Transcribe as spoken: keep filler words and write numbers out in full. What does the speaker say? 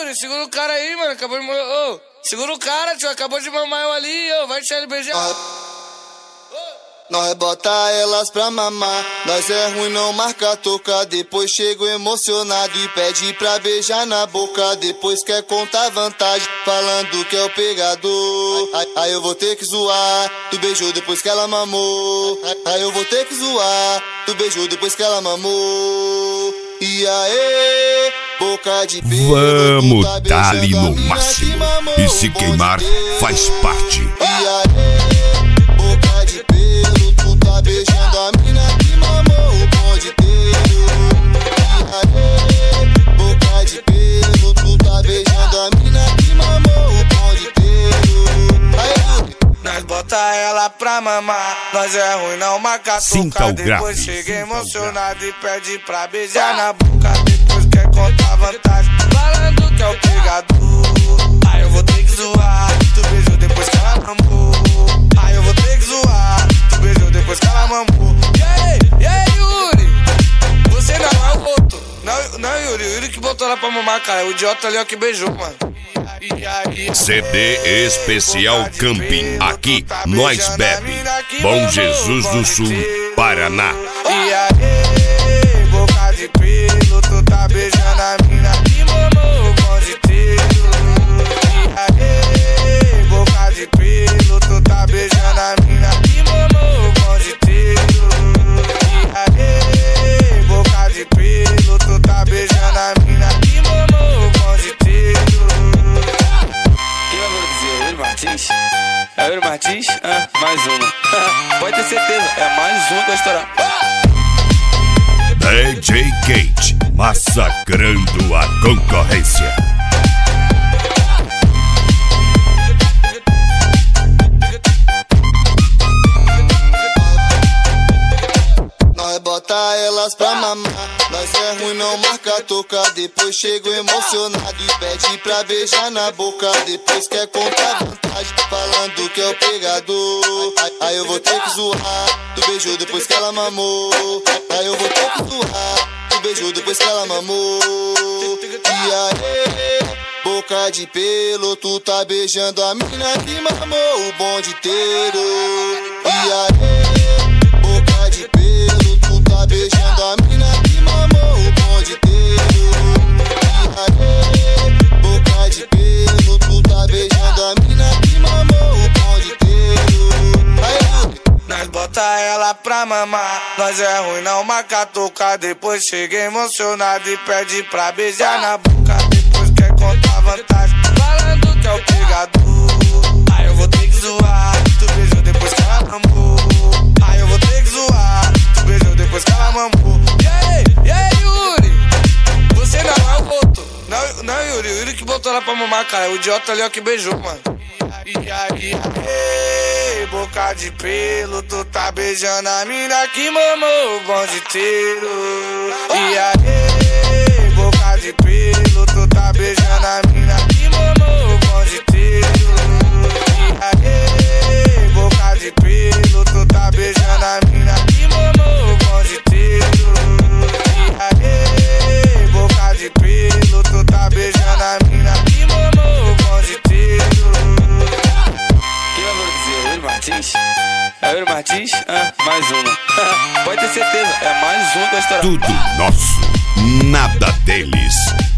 Yuri, segura o cara aí, mano. Acabou de morrer. Ô, segura o cara, tio. Acabou de mamar eu ali, ô. Vai deixar ele beijar. Nós bota elas pra mamar. Nós é ruim, não marca toca. Depois chego emocionado e pede pra beijar na boca. Depois quer contar vantagem, falando que é o pegador. Aí, aí eu vou ter que zoar. Tu beijou depois que ela mamou. Aí, aí eu vou ter que zoar. Tu beijou depois que ela mamou. E aí, boca de pelo. Vamos tá dar-lhe no máximo. E se queimar, faz parte. E aí, boca de pelo, tu tá beijando a mina que mamou o bonde inteiro. E aí, boca de pelo, tu tá beijando a mina que mamou o bonde inteiro. Aí, nós bota ela pra mamar. Nós é ruim, não marca toca. Depois chega emocionado e pede pra beijar na boca. Depois quer contar vantagem, falando que é o pegador. Aí eu vou ter que zoar. Tu beijou depois que ela mamou. Aí eu vou ter que zoar. Tu beijou depois que ela mamou. E aí, e aí, Yuri? Você não é o outro. Não, não, Yuri, o Yuri que botou ela pra mamar, cara. O idiota ali é o que beijou, mano. C D especial Camping. Aqui nós bebe. Bom Jesus do Sul, Paraná. E aí, boca de pelo, tu tá beijando a mina que mamou o bonde inteiro. E aí, boca de pelo, tu tá beijando a mina que mamou o bonde inteiro. E aí, boca de pelo, tu tá beijando a mina que mamou o bonde inteiro. Martins? É o Yuri Martins? Ah, mais uma. Pode ter certeza, é mais uma que vai estourar. D J Kate, massacrando a concorrência. nós bota elas pra mamar. Nós é ruim, não marca toca. Depois chego emocionado e pede pra beijar na boca. Depois quer contar vantagem, falando que é o pegador. Aí, aí eu vou ter que zoar. Tu beijou depois que ela mamou. Aí eu vou ter que zoar. Tu beijou depois que ela mamou. E aí, boca de pelo, tu tá beijando a mina que mamou o bonde inteiro. E aí, boca de pelo, tu tá beijando a mina que mamou o bonde inteiro. E aí, boca de pelo, tu tá beijando a mina que mamou o bonde inteiro. Aí, nós bota ela pra mamar. Nós é ruim, não marca toca. Depois chega emocionado e pede pra beijar na boca. Depois quer contar vantagem, falando que é o pegador. Aí eu vou ter que zoar. Tu beijou depois que ela mamou. Aí eu vou ter que zoar. Tu beijou depois que ela mamou. E aí, e aí, Yuri? Você não é o outro. Não, não, Yuri, o Yuri que botou ela pra mamar, cara. O idiota ali é o que beijou, mano. E aí, ei, boca de pelo, tu tá beijando a mina que mamou o bonde inteiro. E aí, boca de pelo, tu tá beijando a mina que mamou o bonde inteiro. E aí, boca de pelo, tu tá beijando a mina que mamou o bonde inteiro. E aí, boca de pelo, tu tá beijando a mina que mamou o bonde inteiro. Martins? É o Yuri Martins? Ah, mais uma. Pode ter certeza, é mais uma que vai estourar. Tudo nosso, nada deles.